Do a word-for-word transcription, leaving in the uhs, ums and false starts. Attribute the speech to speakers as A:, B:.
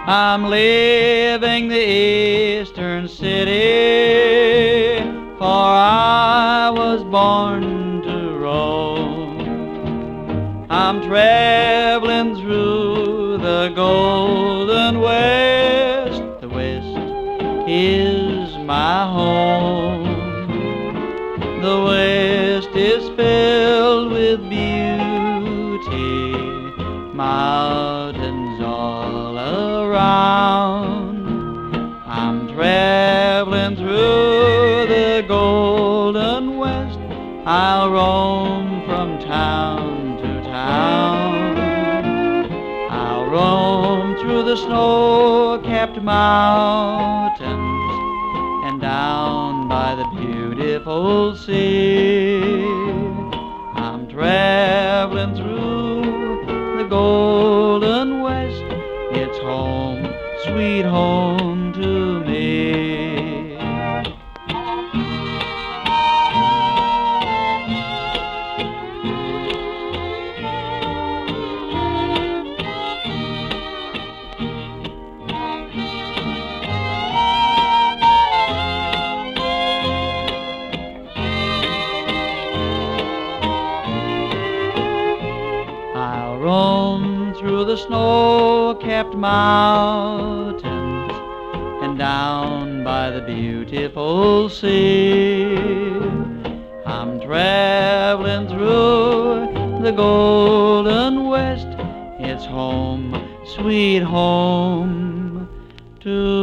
A: I'm leaving the eastern city, for I was born to roam. I'm traveling through the golden west. The west is my home. The west is filled with beauty, mountains all around. I'm traveling through the golden west. I'll roam from town to town. I'll roam through the snow-capped mountains and down by the beautiful sea. I'm traveling through the golden west. It's home, sweet home to me. I'll roam through the snow-capped mountains and down by the beautiful sea. I'm traveling through the golden west. It's home, sweet home to